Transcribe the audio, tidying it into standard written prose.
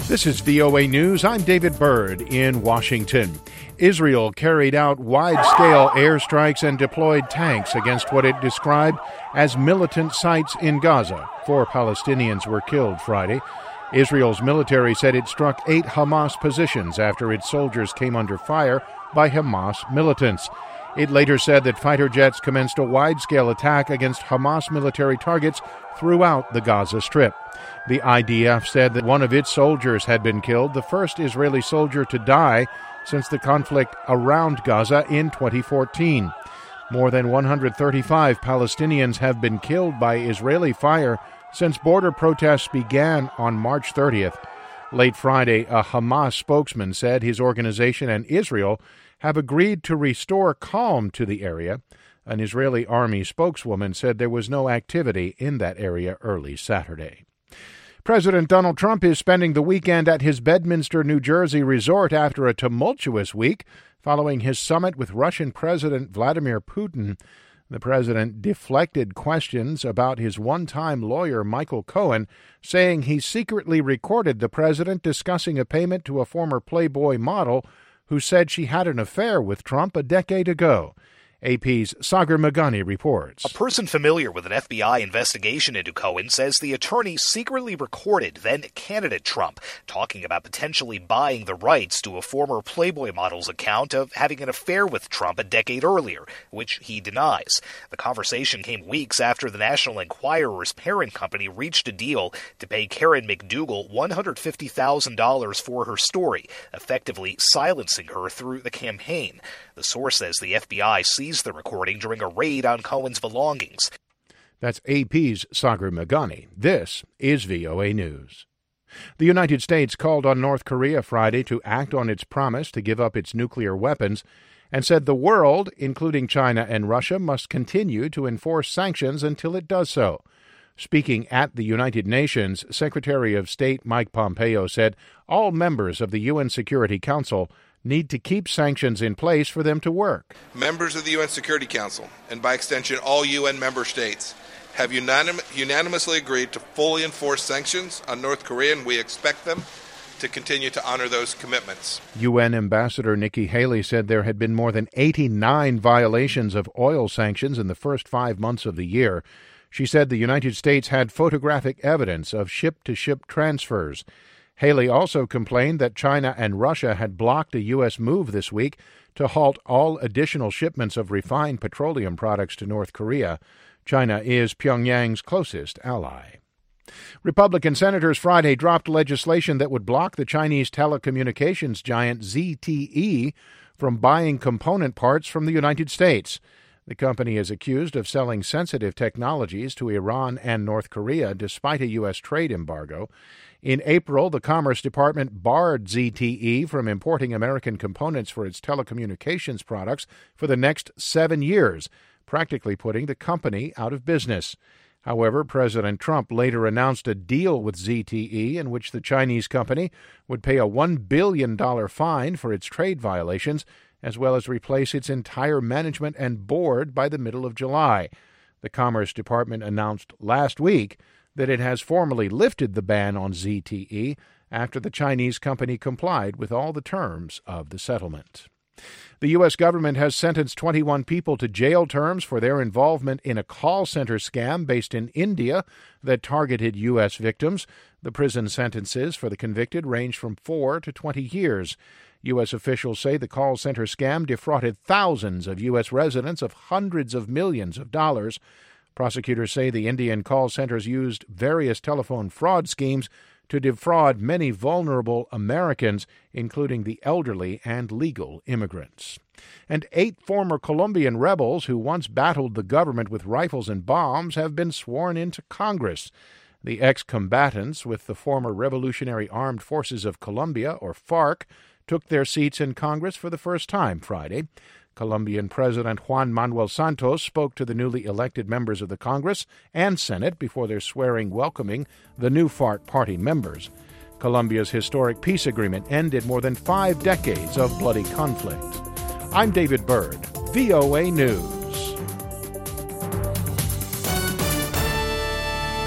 This is VOA News. I'm David Byrd in Washington. Israel carried out wide-scale airstrikes and deployed tanks against what it described as militant sites in Gaza. 4 Palestinians were killed Friday. Israel's military said it struck 8 Hamas positions after its soldiers came under fire by Hamas militants. It later said that fighter jets commenced a wide-scale attack against Hamas military targets throughout the Gaza Strip. The IDF said that one of its soldiers had been killed, the first Israeli soldier to die since the conflict around Gaza in 2014. More than 135 Palestinians have been killed by Israeli fire since border protests began on March 30th. Late Friday, a Hamas spokesman said his organization and Israel have agreed to restore calm to the area. An Israeli army spokeswoman said there was no activity in that area early Saturday. President Donald Trump is spending the weekend at his Bedminster, New Jersey resort after a tumultuous week following his summit with Russian President Vladimir Putin. The president deflected questions about his one-time lawyer, Michael Cohen, saying he secretly recorded the president discussing a payment to a former Playboy model who said she had an affair with Trump a decade ago. AP's Sagar Meghani reports. A person familiar with an FBI investigation into Cohen says the attorney secretly recorded then-candidate Trump talking about potentially buying the rights to a former Playboy model's account of having an affair with Trump a decade earlier, which he denies. The conversation came weeks after the National Enquirer's parent company reached a deal to pay Karen McDougal $150,000 for her story, effectively silencing her through the campaign. The source says the FBI seized the recording during a raid on Cohen's belongings. That's AP's Sagar Meghani. This is VOA News. The United States called on North Korea Friday to act on its promise to give up its nuclear weapons and said the world, including China and Russia, must continue to enforce sanctions until it does so. Speaking at the United Nations, Secretary of State Mike Pompeo said all members of the UN Security Council need to keep sanctions in place for them to work. Members of the UN Security Council, and by extension all UN member states, have unanimously agreed to fully enforce sanctions on North Korea, and we expect them to continue to honor those commitments. UN Ambassador Nikki Haley said there had been more than 89 violations of oil sanctions in the first 5 months of the year. She said the United States had photographic evidence of ship-to-ship transfers. Haley also complained that China and Russia had blocked a U.S. move this week to halt all additional shipments of refined petroleum products to North Korea. China is Pyongyang's closest ally. Republican senators Friday dropped legislation that would block the Chinese telecommunications giant ZTE from buying component parts from the United States. The company is accused of selling sensitive technologies to Iran and North Korea despite a U.S. trade embargo. In April, the Commerce Department barred ZTE from importing American components for its telecommunications products for the next 7 years, practically putting the company out of business. However, President Trump later announced a deal with ZTE in which the Chinese company would pay a $1 billion fine for its trade violations, as well as replace its entire management and board by the middle of July. The Commerce Department announced last week that it has formally lifted the ban on ZTE after the Chinese company complied with all the terms of the settlement. The U.S. government has sentenced 21 people to jail terms for their involvement in a call center scam based in India that targeted U.S. victims. The prison sentences for the convicted range from 4 to 20 years. U.S. officials say the call center scam defrauded thousands of U.S. residents of hundreds of millions of dollars. Prosecutors say the Indian call centers used various telephone fraud schemes to defraud many vulnerable Americans, including the elderly and legal immigrants. And 8 former Colombian rebels who once battled the government with rifles and bombs have been sworn into Congress. The ex-combatants with the former Revolutionary Armed Forces of Colombia, or FARC, took their seats in Congress for the first time Friday. Colombian President Juan Manuel Santos spoke to the newly elected members of the Congress and Senate before their swearing welcoming the new FARC party members. Colombia's historic peace agreement ended more than 5 decades of bloody conflict. I'm David Byrd, VOA News.